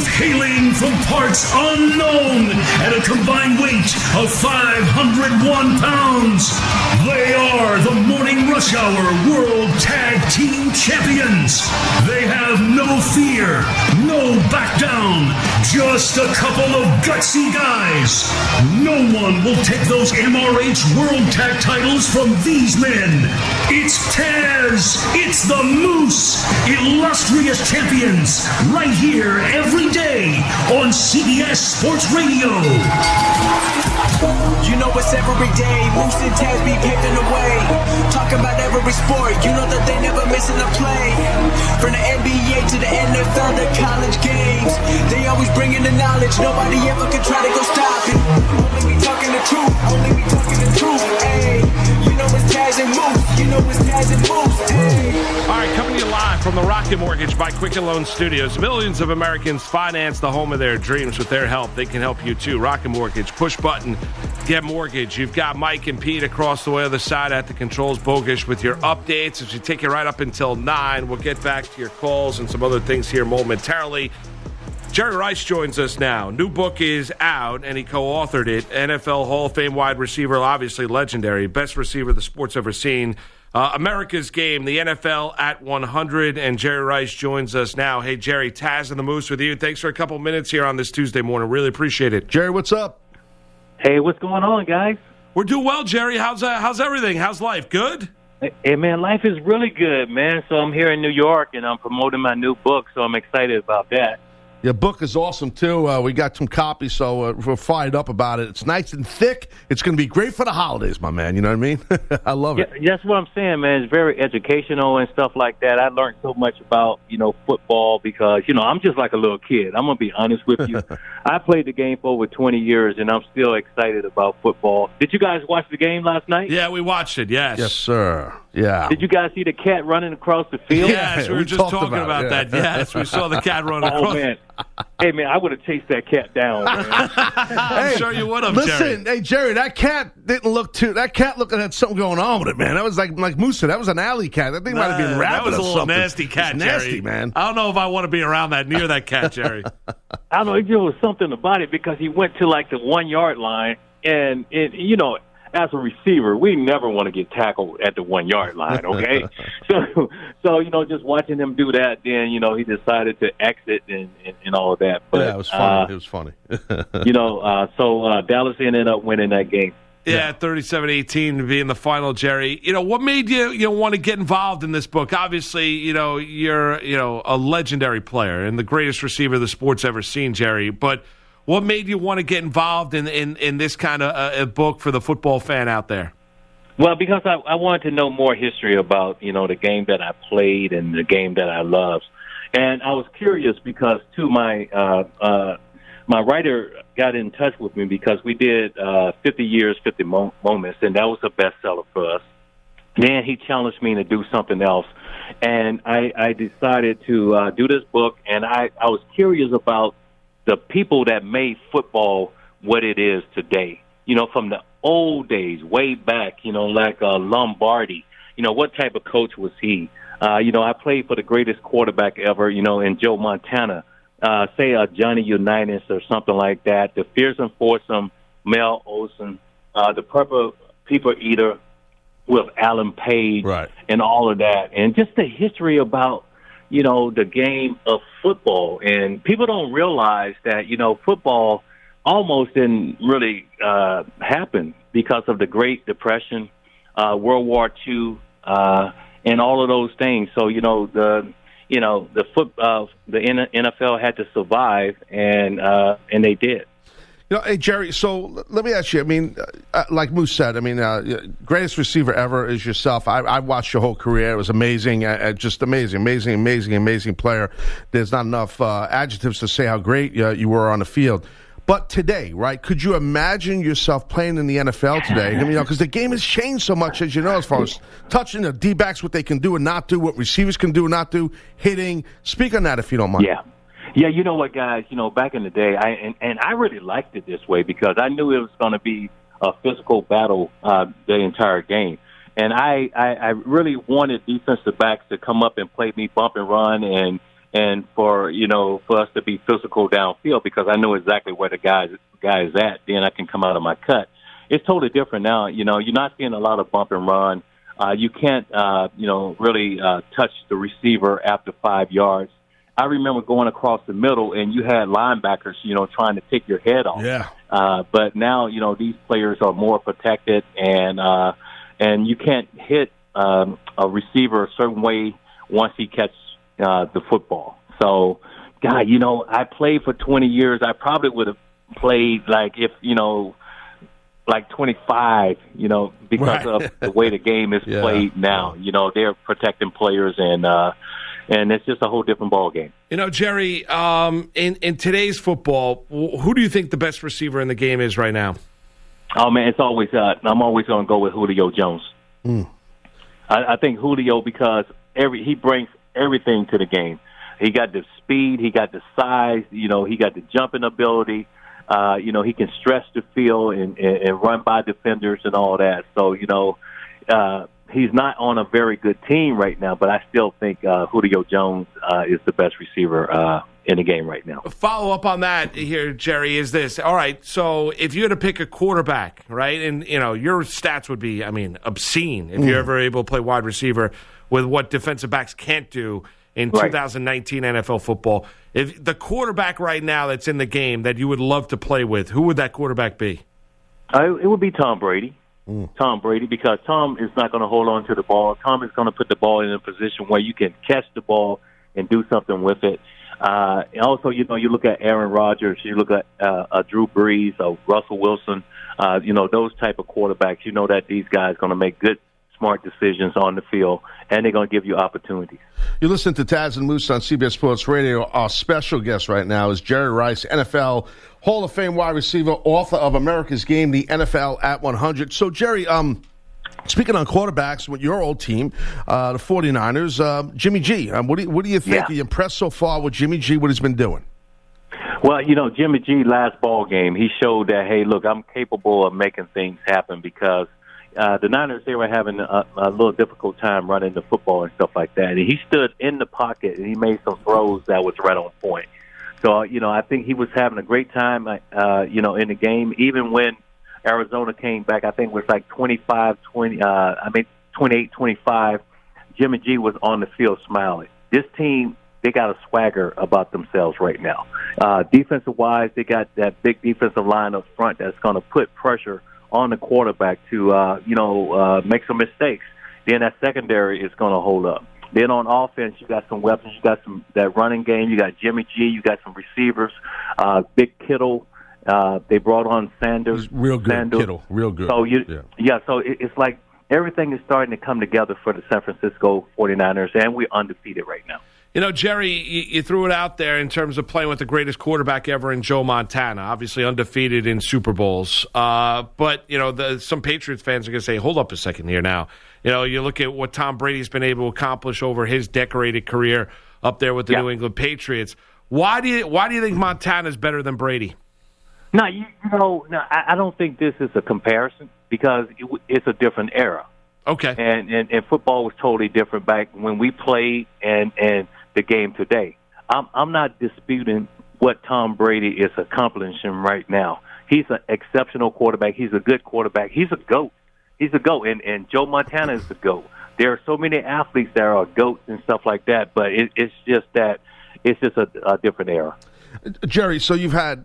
Both hailing from parts unknown at a combined weight of 501 pounds. They are the Morning Rush Hour World Tag Team Champions. They have no fear, no back down, just a couple of gutsy guys. No one will take those MRH World Tag titles from these men. It's Taz, it's the Moose, illustrious champions, right here every day on CBS Sports Radio. You know it's every day, Moose and Taz be paving the way. Talking about every sport, you know that they never missing a play. From the NBA to the NFL, the college games, they always bringing the knowledge, nobody ever can try to go stop it. Only we talking the truth, only we talking the truth, ayy. You know it's Taz and Moose, you know it's Taz and Moose, ayy. All right, coming to you live from the Rocket Mortgage by Quicken Loan Studios. Millions of Americans finance the home of their dreams. With their help, they can help you too. Rocket Mortgage, push button, get mortgage. You've got Mike and Pete across the other side at the controls, Bogish, with your updates. As we take you right up until 9, we'll get back to your calls and some other things here momentarily. Jerry Rice joins us now. New book is out, and he co-authored it. NFL Hall of Fame wide receiver, obviously legendary, best receiver the sport's ever seen. America's Game, the NFL at 100, and Jerry Rice joins us now. Hey, Jerry, Taz and the Moose with you. Thanks for a couple minutes here on this Tuesday morning. Really appreciate it. Jerry, what's up? Hey, what's going on, guys? We're doing well, Jerry. How's everything? How's life? Good? Hey, man, life is really good, man. So I'm here in New York, and I'm promoting my new book, so I'm excited about that. Your book is awesome, too. We got some copies, so we're fired up about it. It's nice and thick. It's going to be great for the holidays, my man. You know what I mean? I love it. Yeah, that's what I'm saying, man. It's very educational and stuff like that. I learned so much about, football because, I'm just like a little kid. I'm going to be honest with you. I played the game for over 20 years, and I'm still excited about football. Did you guys watch the game last night? Yeah, we watched it, yes. Yes, sir. Yeah. Did you guys see the cat running across the field? Yes, we were just talking about that. Yes, we saw the cat running across. Oh, man. Hey, man, I would have chased that cat down, man. I'm sure you would have, listen, Jerry. Hey, Jerry, that cat didn't look too... That cat looked like had something going on with it, man. That was like Moose said, that was an alley cat. That thing might have been rabid or something. That was a little nasty cat, Jerry. Nasty, man. I don't know if I want to be around near that cat, Jerry. I don't know. There was something about it because he went to, the 1-yard line, and, as a receiver, we never want to get tackled at the 1-yard line, okay? so just watching him do that, then, he decided to exit and all of that. But, yeah, it was funny. It was funny. So Dallas ended up winning that game. Yeah, 37-18 to be in the final, Jerry. What made you want to get involved in this book? Obviously, you're a legendary player and the greatest receiver the sport's ever seen, Jerry. But what made you want to get involved in this kind of a book for the football fan out there? Well, because I wanted to know more history about, the game that I played and the game that I loved. And I was curious because, too, my writer got in touch with me because we did 50 Years, 50 Moments, and that was a bestseller for us. Then he challenged me to do something else. And I decided to do this book, and I was curious about the people that made football what it is today. From the old days, way back, like Lombardi. What type of coach was he? I played for the greatest quarterback ever, in Joe Montana. Say Johnny Unitas or something like that. The fearsome foursome, Mel Olson, the Purple People Eater with Alan Page, right, and all of that. And just the history about, the game of football. And people don't realize that, football almost didn't really happen because of the Great Depression, World War II, and all of those things. So, the NFL had to survive, and they did. Hey, Jerry, so let me ask you, like Moose said, greatest receiver ever is yourself. I watched your whole career. It was amazing, just amazing player. There's not enough adjectives to say how great you were on the field. But today, right, could you imagine yourself playing in the NFL today? Because the game has changed so much, as you know, as far as touching the D-backs, what they can do and not do, what receivers can do and not do, hitting. Speak on that if you don't mind. Yeah, you know what, guys, back in the day, I really liked it this way because I knew it was going to be a physical battle the entire game. And I really wanted defensive backs to come up and play me bump and run and for us to be physical downfield because I know exactly where the guy is at. Then I can come out of my cut. It's totally different now. You're not seeing a lot of bump and run. You can't really touch the receiver after 5 yards. I remember going across the middle, and you had linebackers, trying to take your head off. Yeah. But now, these players are more protected, and you can't hit a receiver a certain way once he catches the football. So, God, I played for 20 years. I probably would have played like 25, because of the way the game is played now. They're protecting players, and it's just a whole different ball game. Jerry, in today's football, who do you think the best receiver in the game is right now? Oh, man, it's always I'm always going to go with Julio Jones. I think Julio because he brings everything to the game. He got the speed, he got the size, he got the jumping ability. He can stretch the field and run by defenders and all that. So, he's not on a very good team right now, but I still think Julio Jones is the best receiver in the game right now. Follow up on that here, Jerry, is this. All right, so if you had to pick a quarterback, right, and, your stats would be, obscene if you're ever able to play wide receiver with what defensive backs can't do in 2019 NFL football. If the quarterback right now that's in the game that you would love to play with, who would that quarterback be? It would be Tom Brady. Tom Brady, because Tom is not going to hold on to the ball. Tom is going to put the ball in a position where you can catch the ball and do something with it. Also, you look at Aaron Rodgers, you look at Drew Brees, Russell Wilson, those type of quarterbacks. You know that these guys are going to make good, smart decisions on the field, and they're going to give you opportunities. You listen to Taz and Moose on CBS Sports Radio. Our special guest right now is Jerry Rice, NFL Hall of Fame wide receiver, author of America's Game, the NFL at 100. So, Jerry, speaking on quarterbacks with your old team, the 49ers, Jimmy G, what do you think? Are you impressed so far with Jimmy G, what he's been doing? Well, Jimmy G, last ball game, he showed that, hey, look, I'm capable of making things happen because the Niners, they were having a little difficult time running the football and stuff like that. And he stood in the pocket, and he made some throws that was right on point. So, I think he was having a great time, in the game. Even when Arizona came back, I think it was like 28-25, Jimmy G was on the field smiling. This team, they got a swagger about themselves right now. Defensive-wise, they got that big defensive line up front that's going to put pressure on the quarterback to, make some mistakes. Then that secondary is going to hold up. Then on offense, you got some weapons. You got that running game. You got Jimmy G. You got some receivers. Big Kittle. They brought on Sanders. He's real good, Kittle. Real good. So so it's like everything is starting to come together for the San Francisco 49ers, and we're undefeated right now. Jerry, you threw it out there in terms of playing with the greatest quarterback ever in Joe Montana, obviously undefeated in Super Bowls. But, some Patriots fans are going to say, hold up a second here now. You look at what Tom Brady's been able to accomplish over his decorated career up there with the New England Patriots. Why do you think Montana's better than Brady? No, I don't think this is a comparison because it's a different era. Okay. And football was totally different back when we played and the game today. I'm not disputing what Tom Brady is accomplishing right now. He's an exceptional quarterback. He's a good quarterback. He's a GOAT. He's a GOAT, and Joe Montana is the GOAT. There are so many athletes that are GOATs and stuff like that, but it's just a different era. Jerry, so you've gone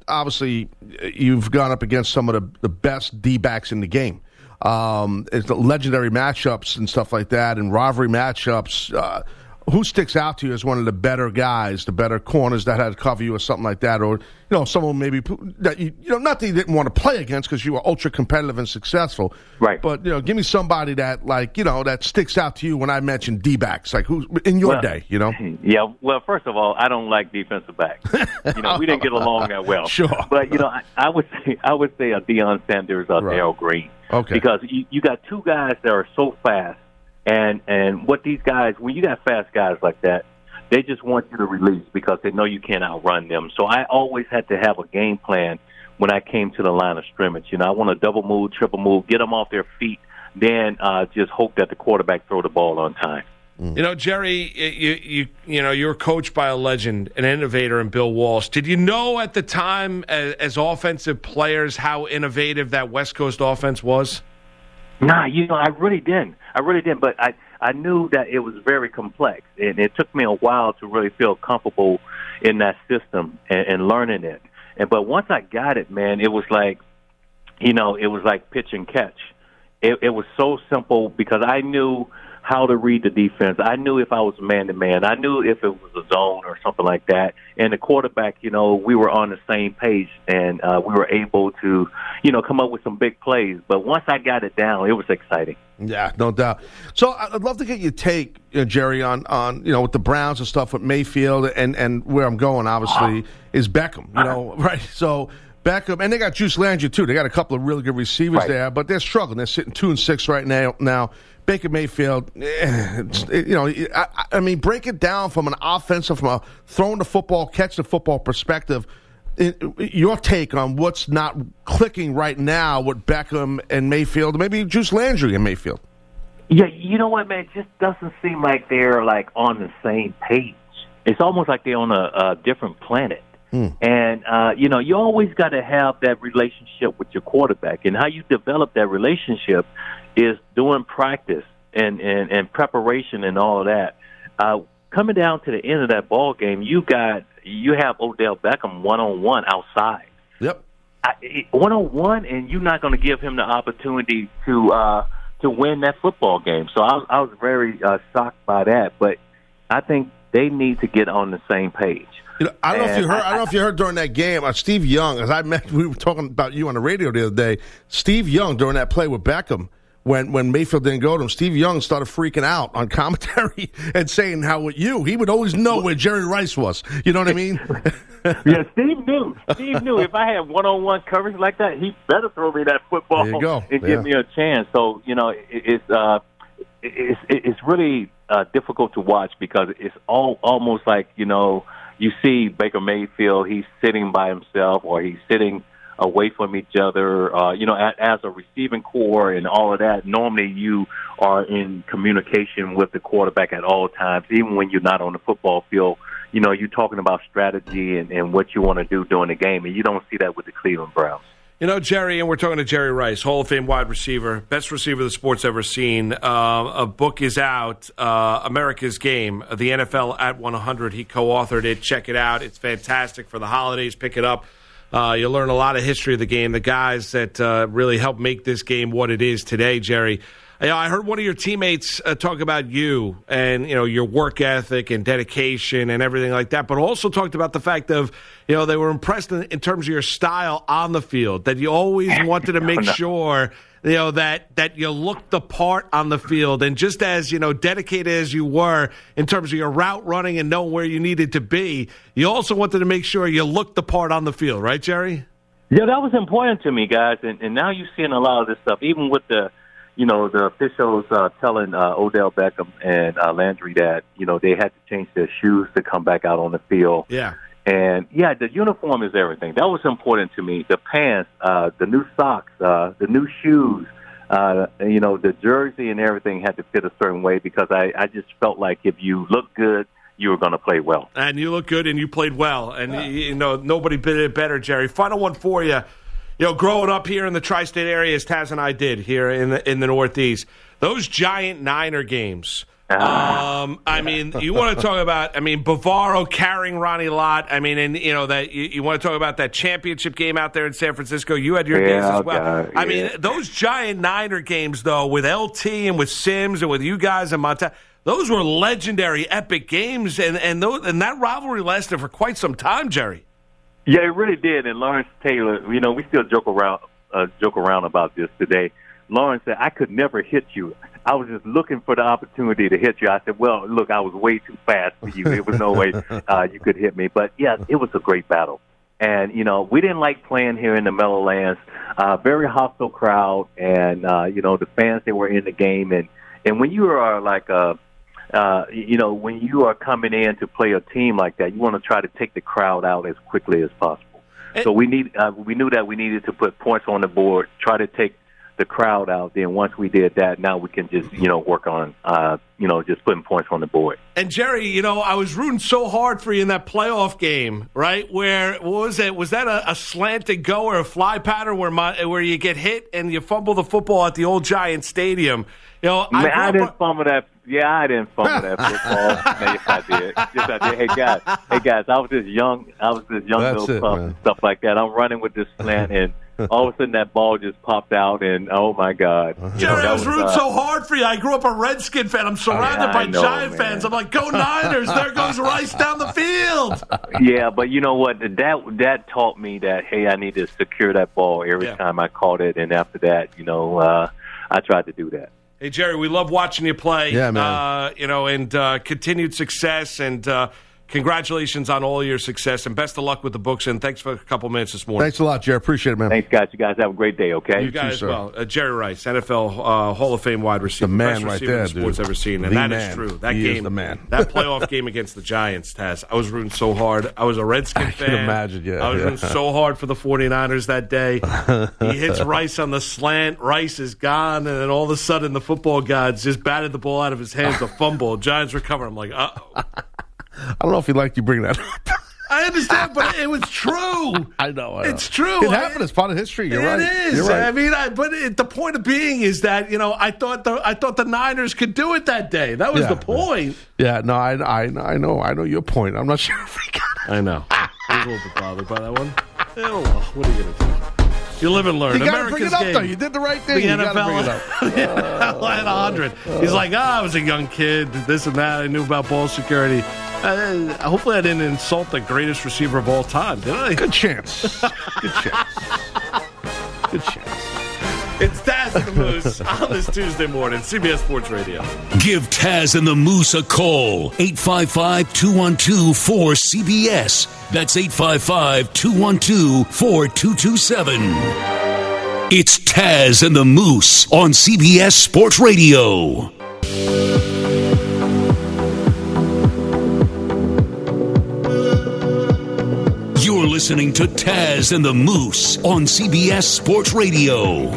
up against some of the best D-backs in the game. It's the legendary matchups and stuff like that, and rivalry matchups. Who sticks out to you as one of the better guys, the better corners that had to cover you or something like that, or someone maybe that not that you didn't want to play against because you were ultra competitive and successful, right? But give me somebody that that sticks out to you when I mention D-backs, like who in your day, Yeah, well, first of all, I don't like defensive backs. We didn't get along that well. Sure, but I would say a Deion Sanders or Darrell Green, okay, because you got two guys that are so fast. And what these guys, when you got fast guys like that, they just want you to release because they know you can't outrun them. So I always had to have a game plan when I came to the line of scrimmage. I want to double move, triple move, get them off their feet, then just hope that the quarterback throw the ball on time. You know, Jerry, you were coached by a legend, an innovator in Bill Walsh. Did you know at the time, as offensive players, how innovative that West Coast offense was? Nah, I really didn't. But I knew that it was very complex, and it took me a while to really feel comfortable in that system and learning it. But once I got it, man, it was like, it was like pitch and catch. It was so simple because I knew how to read the defense. I knew if I was man-to-man. I knew if it was a zone or something like that. And the quarterback, we were on the same page, and we were able to, come up with some big plays. But once I got it down, it was exciting. Yeah, no doubt. So I'd love to get your take, Jerry, on with the Browns and stuff with Mayfield, and where I'm going, obviously, is Beckham, right? So Beckham, and they got Juice Landry, too. They got a couple of really good receivers there, but they're struggling. They're sitting 2-6 right now. Baker Mayfield, I mean, break it down from an offensive, from a throwing the football, catch the football perspective. Your take on what's not clicking right now with Beckham and Mayfield, maybe Juice Landry and Mayfield. Yeah, you know what, man? It just doesn't seem like they're like on the same page. It's almost like they're on a different planet. And, you always got to have that relationship with your quarterback. And how you develop that relationship is doing practice and preparation and all of that. Coming down to the end of that ball game, you have Odell Beckham one-on-one outside. Yep. One-on-one, and you're not going to give him the opportunity to win that football game. So I was very shocked by that. But I think they need to get on the same page. I don't know if you heard during that game, Steve Young, we were talking about you on the radio the other day. Steve Young, during that play with Beckham, when Mayfield didn't go to him, Steve Young started freaking out on commentary and saying how with you, he would always know where Jerry Rice was. You know what I mean? Yeah, Steve knew. Steve knew if I had one-on-one coverage like that, he better throw me that football and give me a chance. So, it's really difficult to watch because it's almost like, you see Baker Mayfield, he's sitting by himself or he's sitting away from each other, as a receiving core and all of that. Normally you are in communication with the quarterback at all times, even when you're not on the football field. You're talking about strategy and what you want to do during the game, and you don't see that with the Cleveland Browns. Jerry, and we're talking to Jerry Rice, Hall of Fame wide receiver, best receiver the sport's ever seen. A book is out, America's Game, the NFL at 100. He co-authored it. Check it out. It's fantastic for the holidays. Pick it up. You'll learn a lot of history of the game, the guys that really helped make this game what it is today, Jerry. I heard one of your teammates talk about you and, your work ethic and dedication and everything like that, but also talked about the fact of, they were impressed in terms of your style on the field, that you always wanted to make sure, that you looked the part on the field. And just as, dedicated as you were in terms of your route running and knowing where you needed to be, you also wanted to make sure you looked the part on the field, right, Jerry? Yeah, that was important to me, guys. And now you're seeing a lot of this stuff, even with the officials telling Odell Beckham and Landry that, they had to change their shoes to come back out on the field. Yeah. And, the uniform is everything. That was important to me. The pants, the new socks, the new shoes, the jersey and everything had to fit a certain way because I just felt like if you look good, you were going to play well. And you look good and you played well. And, nobody did it better, Jerry. Final one for you. Growing up here in the tri-state area, as Taz and I did here in the Northeast, those giant Niner games. You want to talk about, Bavaro carrying Ronnie Lott. That you want to talk about that championship game out there in San Francisco. You had your days as well. Those giant Niner games, though, with LT and with Sims and with you guys and Montana, those were legendary, epic games, and that rivalry lasted for quite some time, Jerry. Yeah, it really did. And Lawrence Taylor, we still joke around about this today. Lawrence said, I could never hit you. I was just looking for the opportunity to hit you. I said, well, look, I was way too fast for you. There was no way you could hit me. But, yeah, it was a great battle. And, we didn't like playing here in the Meadowlands. Very hostile crowd. And, the fans that were in the game. And when you are like when you are coming in to play a team like that, you want to try to take the crowd out as quickly as possible. So we knew that we needed to put points on the board, try to take the crowd out. Then once we did that, now we can just, work on, just putting points on the board. And Jerry, I was rooting so hard for you in that playoff game, right? Where, what was it? Was that a slanted go or a fly pattern where you get hit and you fumble the football at the old Giant Stadium? I didn't fumble that. Yeah, I didn't fumble that football. Yes, I did. Yes, I did. Hey guys, I was this young little pup and stuff like that. I'm running with this slant, and all of a sudden that ball just popped out, and oh my God! Jerry, I was rooting so hard for you. I grew up a Redskin fan. I'm surrounded by Giant fans. I'm like, go Niners! There goes Rice down the field. Yeah, but you know what? That taught me that hey, I need to secure that ball every time I caught it, and after that, I tried to do that. Hey, Jerry, we love watching you play. Yeah, man. And continued success, and congratulations on all your success, and best of luck with the books, and thanks for a couple minutes this morning. Thanks a lot, Jerry. Appreciate it, man. Thanks, guys. You guys have a great day, okay? You guys as well. Jerry Rice, NFL Hall of Fame wide receiver. The man best right receiver there, the sport's dude. ever seen, and that is true. That he game, is the man. That playoff game against the Giants, Taz, I was rooting so hard. I was a Redskin fan. I can imagine, yeah. I was rooting so hard for the 49ers that day. He hits Rice on the slant. Rice is gone, and then all of a sudden the football gods just batted the ball out of his hands, a fumble. Giants recover. I'm like, uh-oh. I don't know if he liked you bringing that up. I understand, but it was true. I know. It's true. It happened. It's part of history. You're right. It is. You're right. I mean, the point of being is that I thought the Niners could do it that day. That was the point. Yeah. No, I know your point. I'm not sure if we got it. I know. I was a little bit bothered by that one. Oh, well, what are you going to do? You live and learn. You got to bring it up, though. You did the right thing. The you NFL at 100. He's like, I was a young kid, this and that. I knew about ball security. Hopefully I didn't insult the greatest receiver of all time, did I? Good chance. Good chance. Good chance. It's Taz and the Moose on this Tuesday morning, CBS Sports Radio. Give Taz and the Moose a call. 855-212-4CBS. That's 855-212-4227. It's Taz and the Moose on CBS Sports Radio. You're listening to Taz and the Moose on CBS Sports Radio.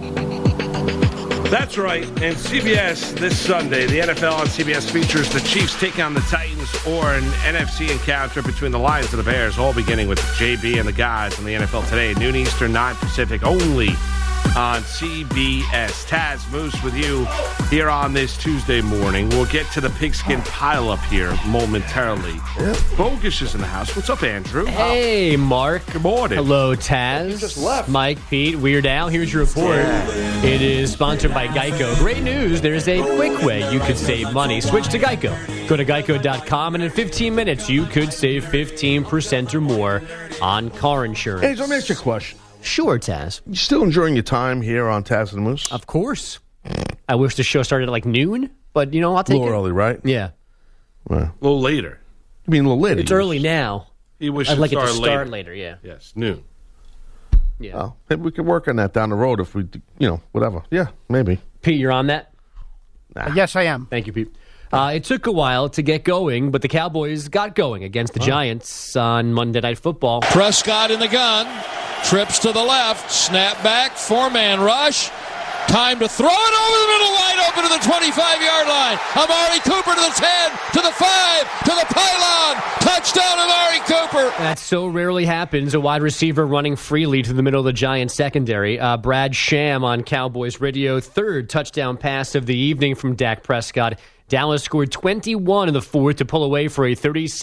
That's right. And CBS this Sunday, the NFL on CBS features the Chiefs take on the Titans, or an NFC encounter between the Lions and the Bears, all beginning with JB and the guys on the NFL Today, noon Eastern, 9 Pacific, only on CBS. Taz, Moose with you here on this Tuesday morning. We'll get to the pigskin pileup here momentarily. Yep. Bogus is in the house. What's up, Andrew? Hey, Mark. Good morning. Hello, Taz. You just left. Mike, Pete, Weird Al. Here's your report. It is sponsored by Geico. Great news. There's a quick way you could save money. Switch to Geico. Go to geico.com, and in 15 minutes, you could save 15% or more on car insurance. Hey, let me ask you a question. Sure, Taz. You still enjoying your time here on Taz and the Moose? Of course. I wish the show started at like noon, but I'll take it. A little early, right? Yeah. Well, A little later. I mean, a little later. It's early now. He wishes I'd like it to started start later, yeah. Yes, noon. Yeah. Well, maybe we could work on that down the road if we, whatever. Yeah, maybe. Pete, you're on that? Yes, I am. Thank you, Pete. It took a while to get going, but the Cowboys got going against the Giants on Monday Night Football. Prescott in the gun, trips to the left, snap back, four-man rush, time to throw it over the middle, wide open to the 25-yard line. Amari Cooper to the 10, to the 5, to the pylon, touchdown Amari Cooper. That so rarely happens, a wide receiver running freely to the middle of the Giants secondary. Brad Sham on Cowboys radio, third touchdown pass of the evening from Dak Prescott. Dallas scored 21 in the fourth to pull away for a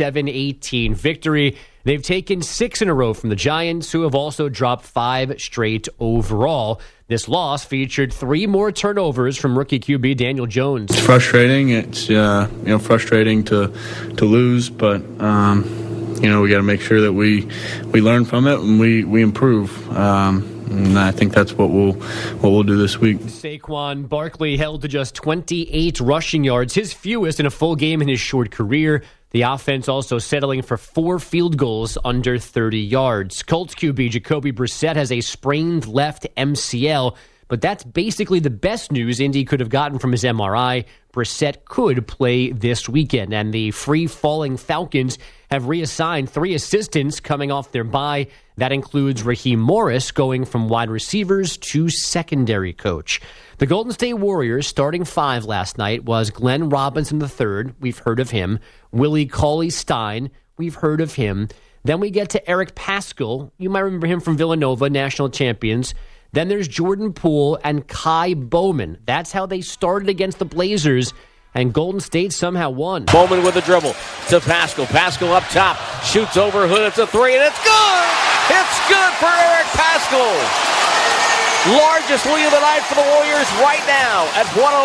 37-18 victory. They've taken 6 in a row from the Giants, who have also dropped 5 straight overall. This loss featured 3 more turnovers from rookie QB Daniel Jones. It's frustrating. It's frustrating to lose, but we got to make sure that we learn from it and we improve. And I think that's what we'll do this week. Saquon Barkley held to just 28 rushing yards, his fewest in a full game in his short career. The offense also settling for 4 field goals under 30 yards. Colts QB Jacoby Brissett has a sprained left MCL, but that's basically the best news Indy could have gotten from his MRI. Brissett could play this weekend, and the free-falling Falcons have reassigned 3 assistants coming off their bye. That includes Raheem Morris going from wide receivers to secondary coach. The Golden State Warriors starting 5 last night was Glenn Robinson III. We've heard of him. Willie Cauley-Stein. We've heard of him. Then we get to Eric Paschal. You might remember him from Villanova, national champions. Then there's Jordan Poole and Kai Bowman. That's how they started against the Blazers, and Golden State somehow won. Bowman with the dribble to Paschal. Paschal up top, shoots over Hood. It's a 3, and it's good! It's good for Eric Paschal! Largest lead of the night for the Warriors right now at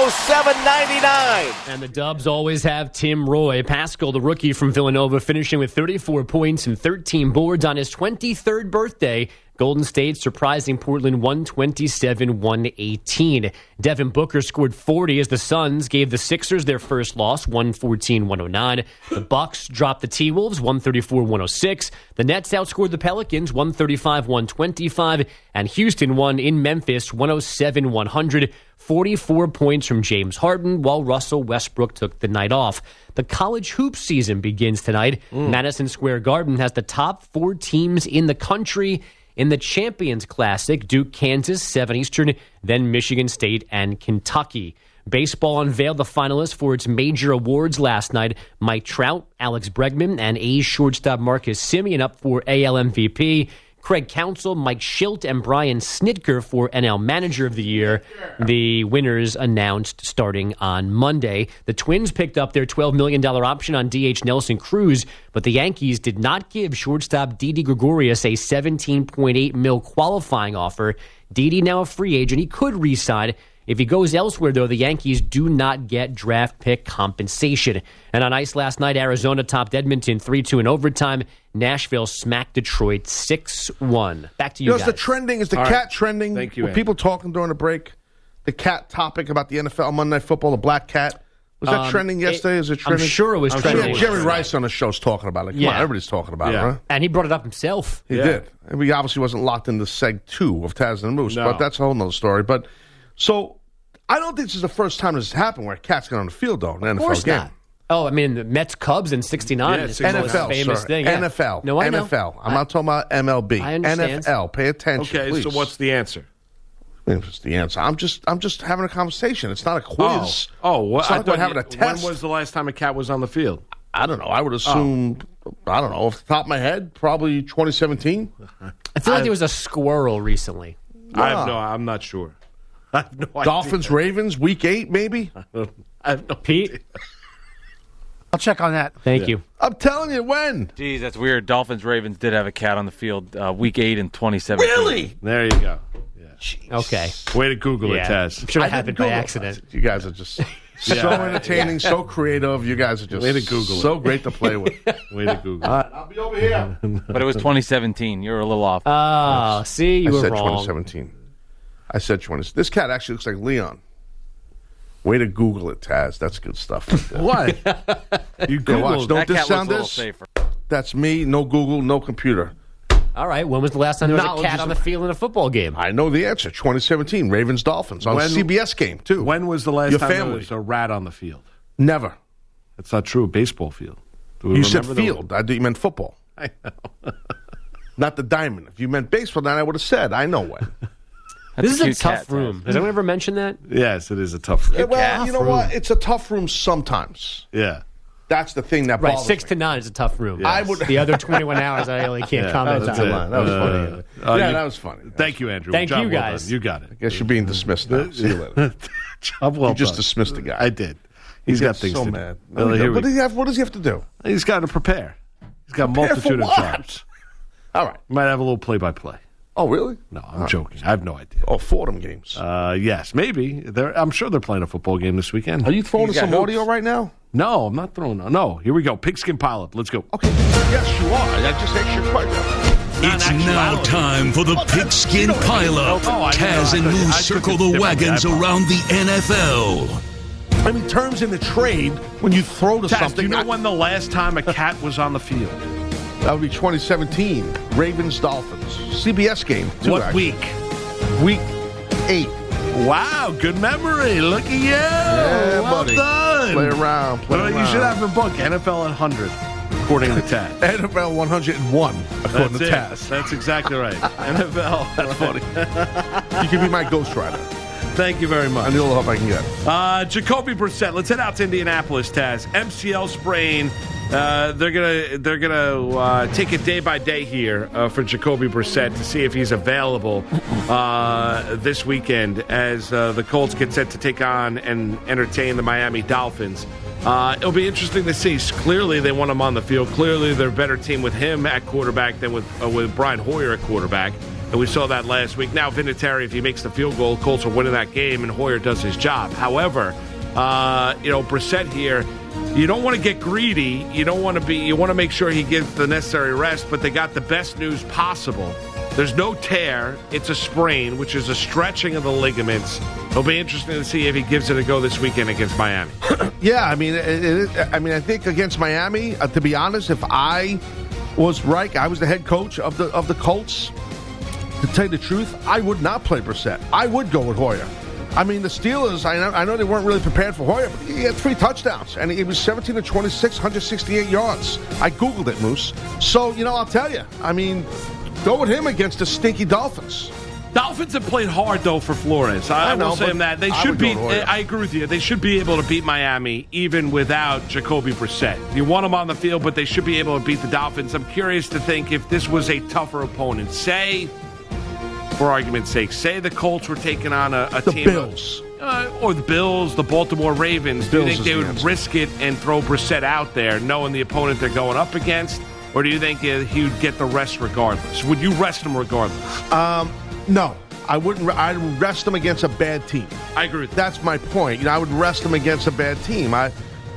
107.99. And the Dubs always have Tim Roy. Paschal, the rookie from Villanova, finishing with 34 points and 13 boards on his 23rd birthday. Golden State surprising Portland 127-118. Devin Booker scored 40 as the Suns gave the Sixers their first loss, 114-109. The Bucks dropped the T-Wolves, 134-106. The Nets outscored the Pelicans, 135-125. And Houston won in Memphis, 107-100. 44 points from James Harden, while Russell Westbrook took the night off. The college hoop season begins tonight. Madison Square Garden has the top 4 teams in the country. In the Champions Classic, Duke, Kansas, 7 Eastern, then Michigan State and Kentucky. Baseball unveiled the finalists for its major awards last night. Mike Trout, Alex Bregman, and A's shortstop Marcus Semien up for AL MVP. Craig Counsell, Mike Schilt, and Brian Snitker for NL Manager of the Year. The winners announced starting on Monday. The Twins picked up their $12 million option on DH Nelson Cruz, but the Yankees did not give shortstop Didi Gregorius a $17.8 million qualifying offer. Didi now a free agent. He could re-sign. If he goes elsewhere, though, the Yankees do not get draft pick compensation. And on ice last night, Arizona topped Edmonton 3-2 in overtime. Nashville smacked Detroit 6-1. Back to you guys. The trending is the cat trending. Thank you, Were Andy. people talking during the break? The cat topic about the NFL Monday Night Football, the black cat. Was that trending yesterday? Is it trending? I'm sure it was trending. Yeah, Jerry Rice on the show's talking about it. Come on, everybody's talking about it, right? And he brought it up himself. He did. And he obviously wasn't locked into Seg 2 of Taz and the Moose, but that's a whole nother story. But so I don't think this is the first time this has happened where a cat's got on the field, though, in an NFL game. Of course not. Oh, I mean, the Mets-Cubs in 69 is the most famous thing. Yeah. NFL. No, I know. NFL. I'm not talking about MLB. I understand. NFL. Pay attention, Okay, please. so what's the answer? What's the answer? I'm just having a conversation. It's not a quiz. Well, it's not like we're having a test. When was the last time a cat was on the field? I don't know. I would assume, I don't know, off the top of my head, probably 2017. I feel like there was a squirrel recently. I'm not sure. I have no idea. Dolphins, Ravens, week 8, maybe? I have no Pete? I'll check on that. Thank you. I'm telling you, when? Geez, that's weird. Dolphins, Ravens did have a cat on the field week 8 in 2017. Really? There you go. Okay. Way to Google it, Taz. I'm sure that happened by accident. You guys are just so entertaining, so creative. You guys are just Way to Google so great to play with. Way to Google. I'll be over here. But it was 2017. You were a little off. Oh, see, you I were said wrong. 2017. I said 20. This cat actually looks like Leon. Way to Google it, Taz. That's good stuff. What? You Yeah, watch. Googled. Don't that this cat sound looks a little this? safer. That's me. No Google. No computer. All right, when was the last time there was Knowledge a cat is on the field in a football game? I know the answer. 2017. Ravens Dolphins on CBS game too. When was the last Your time there family. was a rat on the field? Never. That's not true. A baseball field. Do we You said remember field. I you meant football. I know. Not the diamond. If you meant baseball, then I would have said. I know when. This is a cute tough cat, room. Has anyone ever mentioned that? Yes, it is a tough. Yeah, well, you know what? It's a tough room sometimes. Yeah. That's the thing that Right, bothers 6 me. to 9 is a tough room. I would. The other 21 hours, I really can't comment That's on. a line. That was funny. That was funny. Thank you, Andrew. Thank Job you, well guys. done. You got it. I guess you're being dismissed now. See you later. Job well You just done. dismissed the guy. I did. He's got things so to mad. do. Well, here What we- does he have to do? He's got to prepare. He's got a Prepare multitude for of what? jobs. All right. Might have a little play-by-play. Oh, really? No, I'm joking. I have no idea. Oh, Fordham games. Yes, maybe. I'm sure they're playing a football game this weekend. Are you throwing us some hoops. audio right now? No, I'm not throwing. No, here we go. Pigskin Pilot. Let's go. Okay. Yes, you are. I just asked you a question. It's now time for the Pigskin Pileup. Taz and Moose circle the wagons around the NFL. I mean, terms in the trade, when you throw to Taz, something. do you know when the last time a cat was on the field? That would be 2017. Ravens Dolphins. CBS game. Too, What actually. week? Week 8. Wow, good memory. Look at you. Yeah, well buddy. done. Play around. Play Well, around. you should have a book, NFL at 100. according to Taz. NFL 101, according to Taz. That's exactly right. NFL. That's funny. You can be my ghostwriter. Thank you very much. I need all the help I can get. Jacoby Brissett. Let's head out to Indianapolis, Taz. MCL sprain. They're gonna take it day by day here for Jacoby Brissett to see if he's available this weekend as the Colts get set to take on and entertain the Miami Dolphins. It'll be interesting to see. Clearly, they want him on the field. Clearly, they're a better team with him at quarterback than with Brian Hoyer at quarterback. And we saw that last week. Now, Vinatieri, if he makes the field goal, Colts are winning that game, and Hoyer does his job. However, Brissett here, you don't want to get greedy. You want to make sure he gets the necessary rest, but they got the best news possible. There's no tear. It's a sprain, which is a stretching of the ligaments. It'll be interesting to see if he gives it a go this weekend against Miami. Yeah, I mean, I think against Miami, to be honest, if I was Reich, I was the head coach of the Colts. To tell you the truth, I would not play Brissett. I would go with Hoyer. I mean, the Steelers, I know they weren't really prepared for Hoyer, but he had 3 touchdowns, and he was 17 to 26, 168 yards. I Googled it, Moose. So, I'll tell you, I mean, go with him against the stinky Dolphins. Dolphins have played hard, though, for Flores. I will say that. They should be. I agree with you. They should be able to beat Miami even without Jacoby Brissett. You want them on the field, but they should be able to beat the Dolphins. I'm curious to think if this was a tougher opponent. Say, for argument's sake, say the Colts were taking on a team. The Bills. Or the Bills, the Baltimore Ravens. Do you think they would risk it and throw Brissett out there, knowing the opponent they're going up against? Or do you think he would get the rest regardless? Would you rest him regardless? No. I wouldn't. I'd rest him against a bad team. I agree with that. That's my point. I would rest him against a bad team. And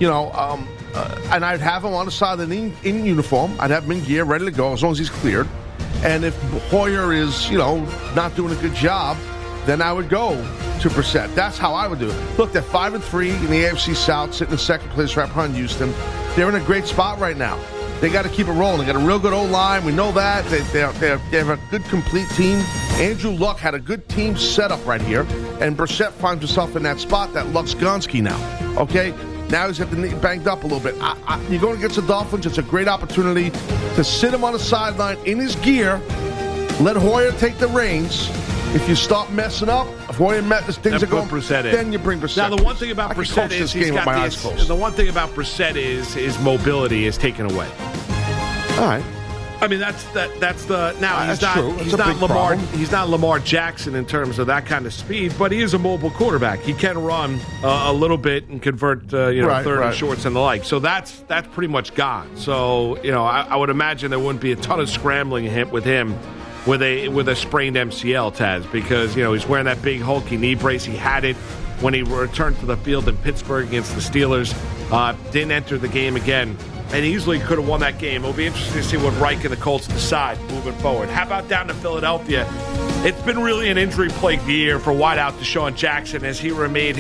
I'd have him on the side in uniform. I'd have him in gear, ready to go, as long as he's cleared. And if Hoyer is, not doing a good job, then I would go to Brissett. That's how I would do it. Look, they're 5-3 in the AFC South, sitting in second place right behind Houston. They're in a great spot right now. They got to keep it rolling. They got a real good O-line. We know that. They have a good, complete team. Andrew Luck had a good team set up right here, and Brissett finds himself in that spot, that Luck's Gonski now. Okay? Now he's got the knee banged up a little bit. You're going against the Dolphins. It's a great opportunity to sit him on the sideline in his gear, let Hoyer take the reins. If you start messing up, if Hoyer things are going, then you bring Brissett. Now the one thing about Brissett is the one thing about Brissett is his mobility is taken away. All right. I mean that's the now he's not Lamar. He's not Lamar Jackson in terms of that kind of speed, but he is a mobile quarterback. He can run a little bit and convert third and shorts and the like. So that's pretty much gone. So I would imagine there wouldn't be a ton of scrambling with him with a sprained MCL, Taz, because he's wearing that big hulky knee brace. He had it when he returned to the field in Pittsburgh against the Steelers. Didn't enter the game again. And easily could have won that game. It'll be interesting to see what Reich and the Colts decide moving forward. How about down to Philadelphia? It's been really an injury-plagued year for wideout Deshaun Jackson as he made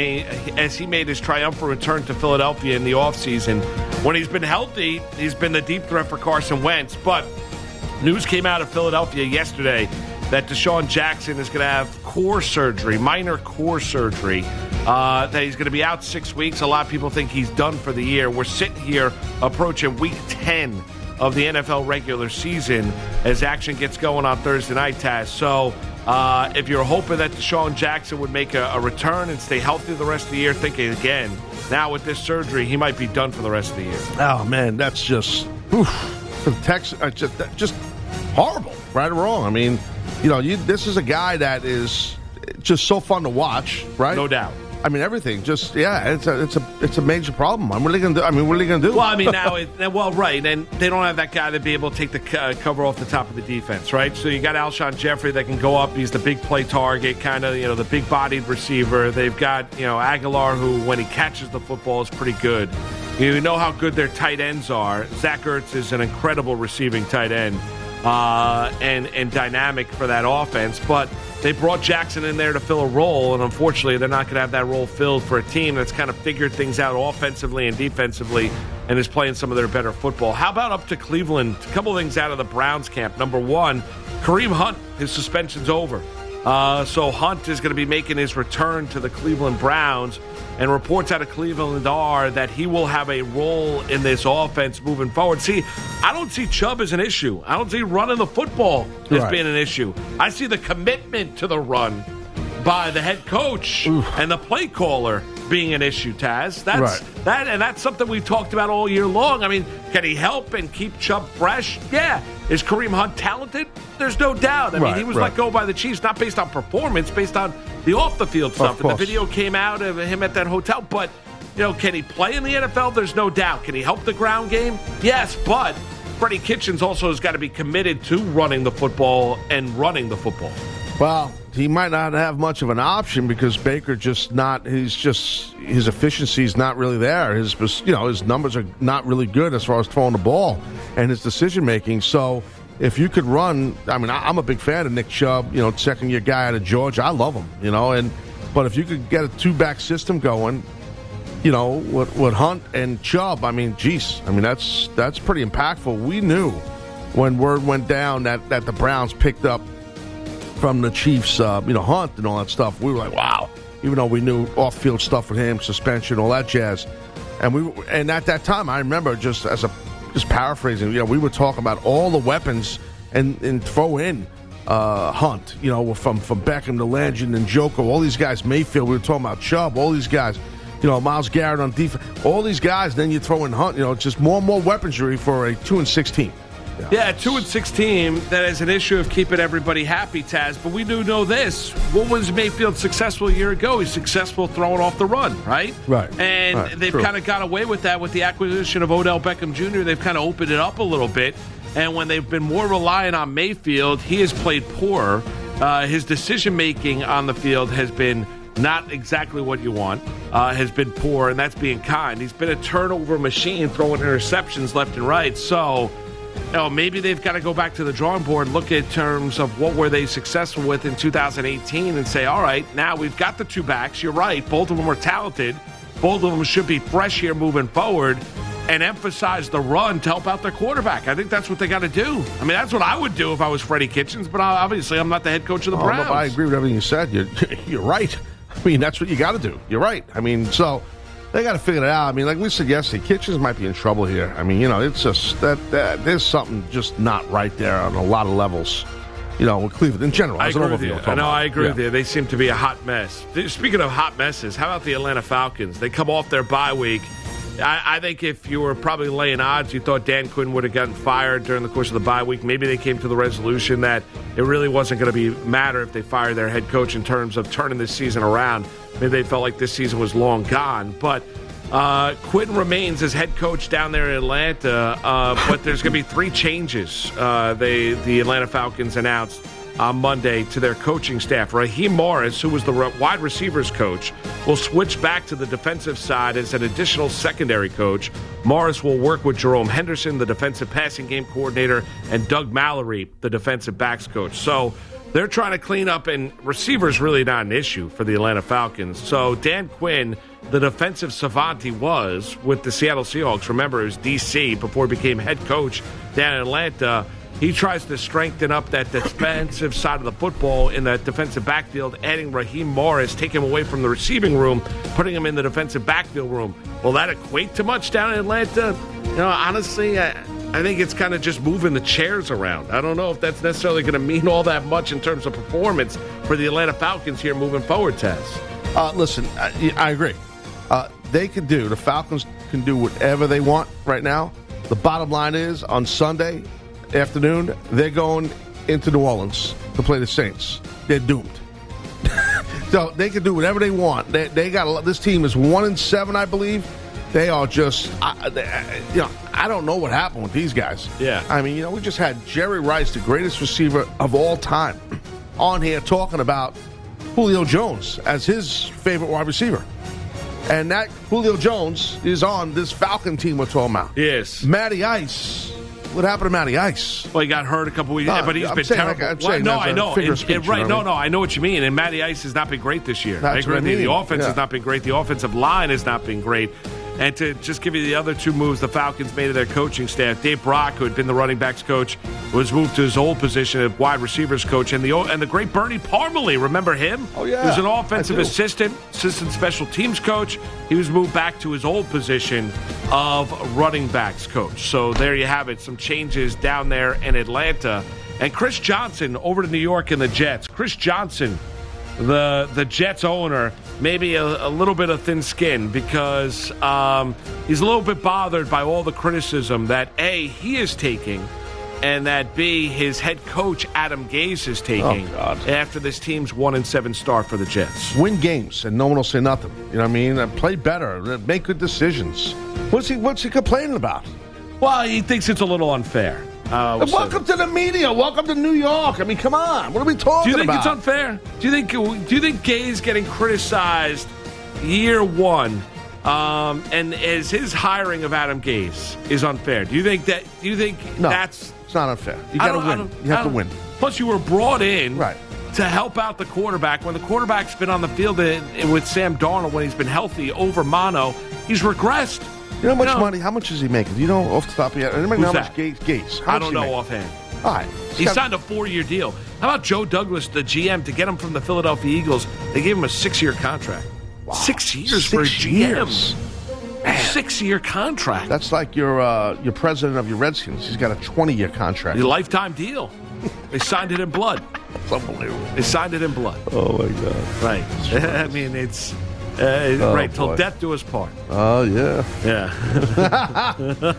his triumphant return to Philadelphia in the offseason. When he's been healthy, he's been the deep threat for Carson Wentz. But news came out of Philadelphia yesterday that Deshaun Jackson is going to have minor core surgery, that he's going to be out 6 weeks. A lot of people think he's done for the year. We're sitting here approaching week 10 of the NFL regular season as action gets going on Thursday night, Taz. So if you're hoping that Deshaun Jackson would make a return and stay healthy the rest of the year, thinking again, now with this surgery, he might be done for the rest of the year. Oh, man, that's just for the Texans, just horrible, right or wrong. I mean, this is a guy that is just so fun to watch, right? No doubt. I mean, everything. Just it's a major problem. What are they going to do? What are they going to do? Well, I mean, right, and they don't have that guy to be able to take the cover off the top of the defense, right? So you got Alshon Jeffrey that can go up. He's the big play target, kind of the big-bodied receiver. They've got Aguilar, who when he catches the football is pretty good. You know how good their tight ends are. Zach Ertz is an incredible receiving tight end. And dynamic for that offense, but they brought Jackson in there to fill a role, and unfortunately they're not going to have that role filled for a team that's kind of figured things out offensively and defensively and is playing some of their better football. How about up to Cleveland? A couple of things out of the Browns camp. Number one, Kareem Hunt, his suspension's over. So Hunt is going to be making his return to the Cleveland Browns, and reports out of Cleveland are that he will have a role in this offense moving forward. See, I don't see Chubb as an issue. I don't see running the football as being an issue. I see the commitment to the run by the head coach and the play caller being an issue, Taz. That's something we've talked about all year long. I mean, can he help and keep Chubb fresh? Yeah. Is Kareem Hunt talented? There's no doubt. I mean, he was let go by the Chiefs, not based on performance, based on the off-the-field stuff. And the video came out of him at that hotel. But, can he play in the NFL? There's no doubt. Can he help the ground game? Yes, but Freddie Kitchens also has got to be committed to running the football and running the football. Well, he might not have much of an option because Baker his efficiency is not really there. His numbers are not really good as far as throwing the ball and his decision making. So if you could run, I mean, I'm a big fan of Nick Chubb, second-year guy out of Georgia. I love him, but if you could get a two-back system going, with Hunt and Chubb, I mean, that's pretty impactful. We knew when word went down that the Browns picked up from the Chiefs, Hunt and all that stuff. We were like, wow. Even though we knew off-field stuff with him, suspension, all that jazz, and at that time, I remember just paraphrasing. We were talking about all the weapons and throw in Hunt. From Beckham to Legend and Joko, all these guys. Mayfield. We were talking about Chubb. All these guys. Myles Garrett on defense. All these guys. Then you throw in Hunt. Just more and more weaponry for a 2-6 team. Yeah, a 2-6 team that has an issue of keeping everybody happy, Taz. But we do know this. What was Mayfield successful a year ago? He's successful throwing off the run, right? Right. And they've kind of got away with that with the acquisition of Odell Beckham Jr. They've kind of opened it up a little bit. And when they've been more reliant on Mayfield, he has played poor. His decision-making on the field has been not exactly what you want, has been poor, and that's being kind. He's been a turnover machine, throwing interceptions left and right. So maybe they've got to go back to the drawing board, look at terms of what were they successful with in 2018 and say, all right, now we've got the two backs. You're right. Both of them are talented. Both of them should be fresh here moving forward and emphasize the run to help out their quarterback. I think that's what they got to do. I mean, that's what I would do if I was Freddie Kitchens, but obviously I'm not the head coach of the Browns. No, I agree with everything you said. You're right. I mean, that's what you got to do. You're right. I mean, so they got to figure it out. I mean, like we said yesterday, Kitchens might be in trouble here. I mean, it's just that there's something just not right there on a lot of levels. With Cleveland in general. I agree with you. I agree with you. They seem to be a hot mess. Speaking of hot messes, how about the Atlanta Falcons? They come off their bye week. I think if you were probably laying odds, you thought Dan Quinn would have gotten fired during the course of the bye week. Maybe they came to the resolution that it really wasn't going to matter if they fired their head coach in terms of turning this season around. Maybe they felt like this season was long gone. But Quinn remains as head coach down there in Atlanta, but there's going to be 3 changes the Atlanta Falcons announced on Monday to their coaching staff. Raheem Morris, who was the wide receivers coach, will switch back to the defensive side as an additional secondary coach. Morris will work with Jerome Henderson, the defensive passing game coordinator, and Doug Mallory, the defensive backs coach. So they're trying to clean up, and receivers really not an issue for the Atlanta Falcons. So Dan Quinn, the defensive savant he was with the Seattle Seahawks, remember it was D.C. before he became head coach down in Atlanta. He tries to strengthen up that defensive side of the football in that defensive backfield, adding Raheem Morris, taking him away from the receiving room, putting him in the defensive backfield room. Will that equate to much down in Atlanta? Honestly, I think it's kind of just moving the chairs around. I don't know if that's necessarily going to mean all that much in terms of performance for the Atlanta Falcons here moving forward, Taz. Listen, I agree. The Falcons can do whatever they want right now. The bottom line is, on Sunday afternoon, they're going into New Orleans to play the Saints. They're doomed. So they can do whatever they want. They got this team is 1-7, I believe. They are just, I don't know what happened with these guys. Yeah. I mean, we just had Jerry Rice, the greatest receiver of all time, on here talking about Julio Jones as his favorite wide receiver. And that Julio Jones is on this Falcon team we're talking about. Yes. Matty Ice. What happened to Matty Ice? Well, he got hurt a couple weeks, but he's been terrible. I know. I know what you mean. And Matty Ice has not been great this year. I agree with you. The offense has not been great. The offensive line has not been great. And to just give you the other two moves the Falcons made to their coaching staff, Dave Brock, who had been the running backs coach, was moved to his old position of wide receivers coach. And the great Bernie Parmalee, remember him? Oh, yeah. He was an offensive assistant special teams coach. He was moved back to his old position of running backs coach. So there you have it, some changes down there in Atlanta. And Chris Johnson over to New York and the Jets. Chris Johnson, the Jets owner, maybe a little bit of thin skin because he's a little bit bothered by all the criticism that A, he is taking, and that B, his head coach Adam Gase is taking after this team's 1-7 start for the Jets. Win games and no one will say nothing. You know what I mean? Play better, make good decisions. What's he complaining about? Well, he thinks it's a little unfair. Welcome to the media. Welcome to New York. I mean, come on. What are we talking about? Do you think it's unfair? Do you think Gay's getting criticized year one, and as his hiring of Adam Gase is unfair? Do you think No, that's it's not unfair? You got to win. You have to win. Plus, you were brought in right to help out the quarterback when the quarterback's been on the field with Sam Darnold when he's been healthy over mono. He's regressed. You know how much money? How much is he making? Do you know off the top of your head? Anybody know how much Gase? I don't know offhand. All right. He signed a 4-year deal. How about Joe Douglas, the GM, to get him from the Philadelphia Eagles? They gave him a 6-year contract. Wow. 6 years for a GM. 6-year contract. That's like your president of your Redskins. He's got a 20-year contract. A lifetime deal. They signed it in blood. That's unbelievable. They signed it in blood. Oh, my God. Right. I mean, it's... right, till death do us part. Oh, yeah. Yeah.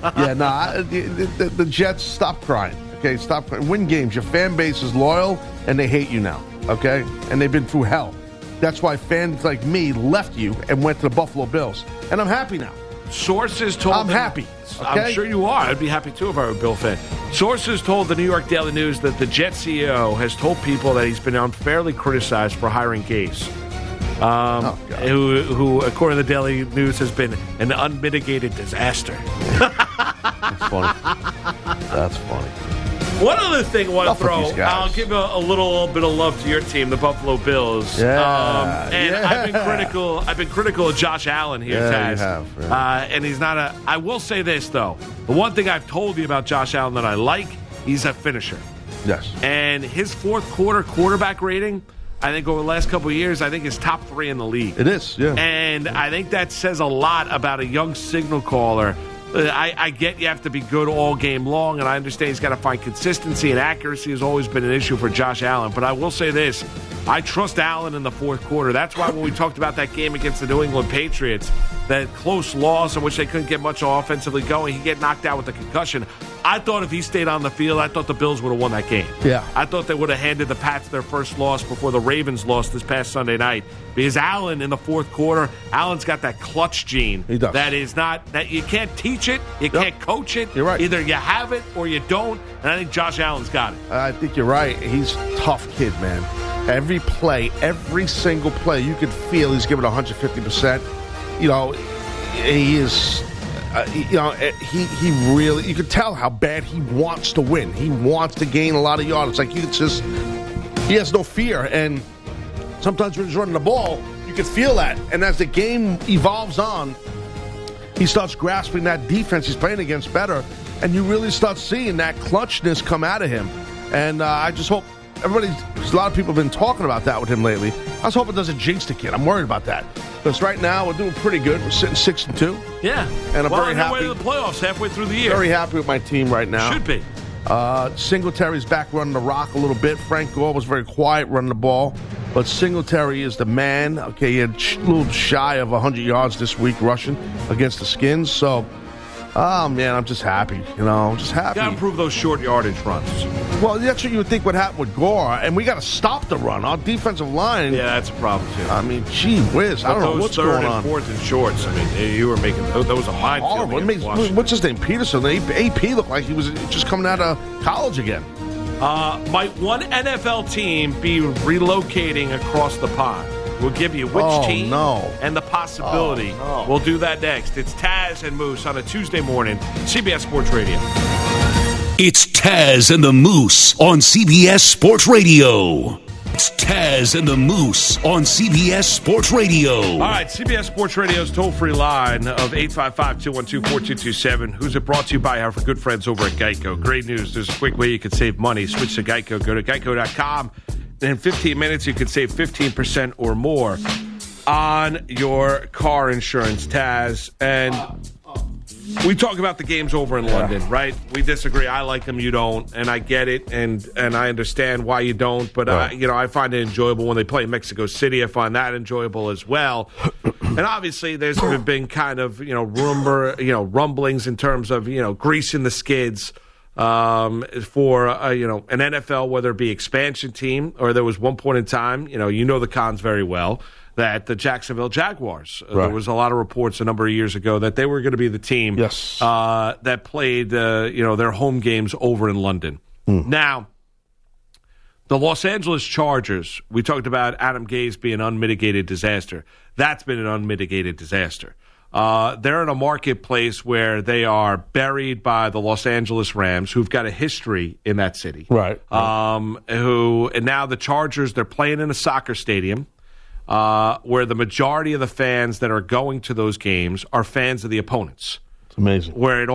The Jets, stop crying. Okay, stop crying. Win games. Your fan base is loyal, and they hate you now. Okay? And they've been through hell. That's why fans like me left you and went to the Buffalo Bills. And I'm happy now. Sources told I'm happy. Okay? I'm sure you are. I'd be happy, too, if I were a Bill fan. Sources told the New York Daily News that the Jets CEO has told people that he's been unfairly criticized for hiring Gase. Who, according to the Daily News, has been an unmitigated disaster. That's funny. That's funny. One other thing I want to throw, I'll give a little bit of love to your team, the Buffalo Bills. Yeah. I've been critical of Josh Allen here, Taz. You have. Yeah. And he's not I will say this, though. The one thing I've told you about Josh Allen that I like, he's a finisher. Yes. And his fourth quarter quarterback rating, I think over the last couple of years, I think is top 3 in the league. It is, yeah. And I think that says a lot about a young signal caller. I get you have to be good all game long, and I understand he's got to find consistency, and accuracy has always been an issue for Josh Allen. But I will say this, I trust Allen in the fourth quarter. That's why when we talked about that game against the New England Patriots, that close loss in which they couldn't get much offensively going, he get knocked out with a concussion. I thought if he stayed on the field, I thought the Bills would have won that game. Yeah. I thought they would have handed the Pats their first loss before the Ravens lost this past Sunday night. Because Allen in the fourth quarter, Allen's got that clutch gene. He does. That is not, that you can't teach it, you can't coach it. You're right. Either you have it or you don't, and I think Josh Allen's got it. I think you're right. He's a tough kid, man. Every play, every single play, you could feel he's giving 150%. You know, he is... he really, you could tell how bad he wants to win. He wants to gain a lot of yards. It's like he has no fear. And sometimes when he's running the ball, you can feel that. And as the game evolves on, he starts grasping that defense he's playing against better. And you really start seeing that clutchness come out of him. And I just hope a lot of people have been talking about that with him lately. I just hope it doesn't jinx the kid. I'm worried about that. Because right now we're doing pretty good. We're sitting 6-2. Yeah. And I'm very happy. Way to the playoffs halfway through the year. Very happy with my team right now. Should be. Singletary's back running the rock a little bit. Frank Gore was very quiet running the ball. But Singletary is the man. Okay, he had a little shy of 100 yards this week rushing against the Skins. So, oh, man, I'm just happy. I'm just happy. Got to improve those short yardage runs. Well, that's what you would think would happen with Gore. And we got to stop the run. Our defensive line. Yeah, that's a problem, too. I mean, gee whiz. I don't know what's going on. Those 3rd and 4th and shorts, I mean, you were making those a minefield. What's his name? Peterson. AP looked like he was just coming out of college again. Might one NFL team be relocating across the pond? We'll give you which team and the possibility. Oh, no. We'll do that next. It's Taz and Moose on a Tuesday morning, CBS Sports Radio. It's Taz and the Moose on CBS Sports Radio. It's Taz and the Moose on CBS Sports Radio. All right, CBS Sports Radio's toll-free line of 855-212-4227. Who's it brought to you by our good friends over at Geico. Great news. There's a quick way you can save money. Switch to Geico. Go to geico.com. In 15 minutes, you can save 15% or more on your car insurance, Taz. And we talk about the games over in London, right? We disagree. I like them, you don't, and I get it, and I understand why you don't. But I find it enjoyable when they play in Mexico City. I find that enjoyable as well. And obviously, there's been kind of rumblings in terms of greasing the skids for an NFL, whether it be expansion team or there was one point in time, the Cons very well, that the Jacksonville Jaguars, there was a lot of reports a number of years ago that they were going to be the team that played their home games over in London. Now, the Los Angeles Chargers, we talked about Adam Gase being an unmitigated disaster. That's been an unmitigated disaster. They're in a marketplace where they are buried by the Los Angeles Rams, who've got a history in that city. Right. And now the Chargers, they're playing in a soccer stadium where the majority of the fans that are going to those games are fans of the opponents. It's amazing. When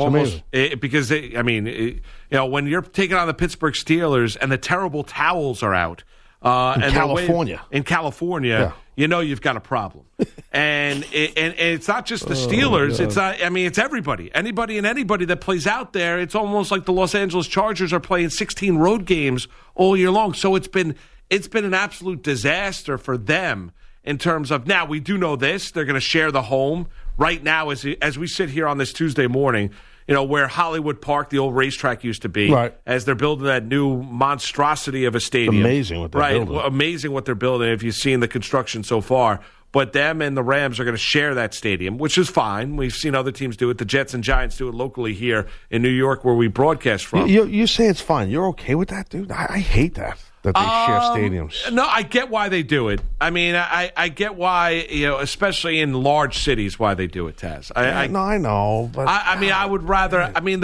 you're taking on the Pittsburgh Steelers and the terrible towels are out. In California. You've got a problem. and it's not just the Steelers. It's everybody. Anybody that plays out there, it's almost like the Los Angeles Chargers are playing 16 road games all year long. So it's been an absolute disaster for them in terms of, now we do know this, they're going to share the home. Right now, as we sit here on this Tuesday morning, where Hollywood Park, the old racetrack, used to be, as they're building that new monstrosity of a stadium. It's amazing what they're building. Amazing what they're building if you've seen the construction so far. But them and the Rams are going to share that stadium, which is fine. We've seen other teams do it. The Jets and Giants do it locally here in New York where we broadcast from. You say it's fine. You're okay with that, dude? I hate that they share stadiums. No, I get why they do it. I mean, I get why, especially in large cities, why they do it, Taz. I know, but I would rather. I think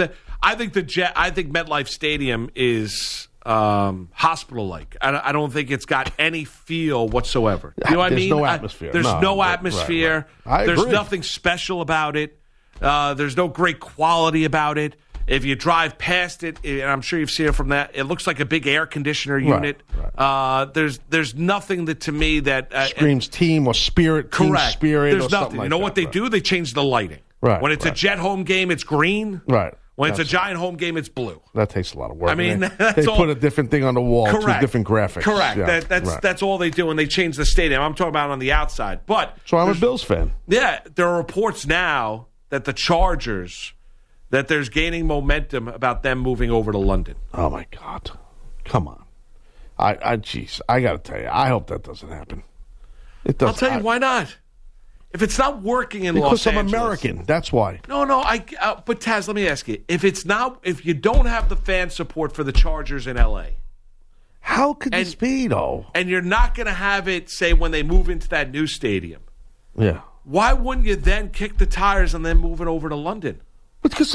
MetLife Stadium is hospital-like. I don't think it's got any feel whatsoever. You know what I mean? There's no atmosphere. There's no atmosphere. Right. There's nothing special about it. There's no great quality about it. If you drive past it, and I'm sure you've seen it from that, it looks like a big air conditioner unit. Right. There's nothing that to me that screams team or spirit. Correct. Team spirit. There's or nothing. Like what they do? They change the lighting. Right. When it's a Jet home game, it's green. Right. When it's a Giant home game, it's blue. That takes a lot of work. I mean, they put a different thing on the wall, correct. 2 different graphics. Correct. Yeah, that's all they do, and they change the stadium. I'm talking about on the outside. But so I'm a Bills fan. Yeah, there are reports now that the Chargers, that there's gaining momentum about them moving over to London. Oh my God, come on! I got to tell you, I hope that doesn't happen. It does. I'll tell you why not. If it's not working in Los Angeles. Because I'm American. That's why. No. But Taz, let me ask you: if you don't have the fan support for the Chargers in LA, how could this be though? And you're not going to have it, say, when they move into that new stadium. Yeah. Why wouldn't you then kick the tires and then move it over to London? Because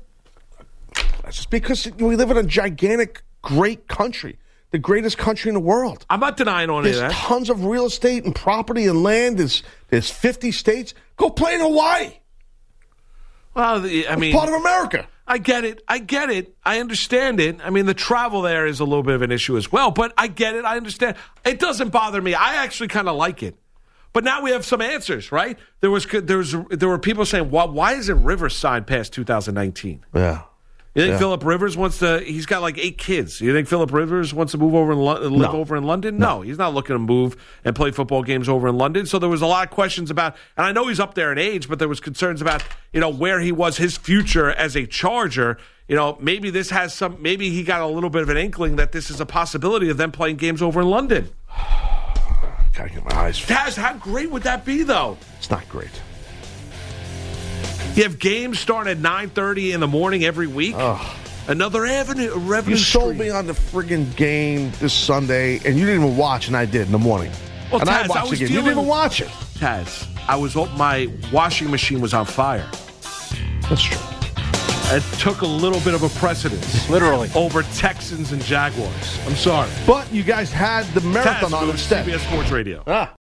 because we live in a gigantic, great country. The greatest country in the world. I'm not denying any of that. There's tons of real estate and property and land. There's 50 states. Go play in Hawaii. Well, it's part of America. I get it. I understand it. I mean, the travel there is a little bit of an issue as well, but I get it. I understand. It doesn't bother me. I actually kind of like it. But now we have some answers, right? There were people saying, why isn't Rivers signed past 2019? Yeah. You think Phillip Rivers wants to? He's got like 8 kids. You think Phillip Rivers wants to move over and live over in London? No, he's not looking to move and play football games over in London. So there was a lot of questions about, and I know he's up there in age, but there was concerns about where he was, his future as a Charger. Maybe this has some. Maybe he got a little bit of an inkling that this is a possibility of them playing games over in London. Gotta get my eyes fixed. Taz, how great would that be, though? It's not great. You have games starting at 9:30 in the morning every week. Another revenue You sold stream. me on the friggin' game this Sunday, and you didn't even watch, and I did in the morning. Well, and Taz, I watched the game. You dealing- didn't even watch it. Taz, my washing machine was on fire. That's true. It took a little bit of a precedence. Literally. Over Texans and Jaguars. I'm sorry. But you guys had the marathon Taz, on Moose, instead. CBS Sports Radio. Ah.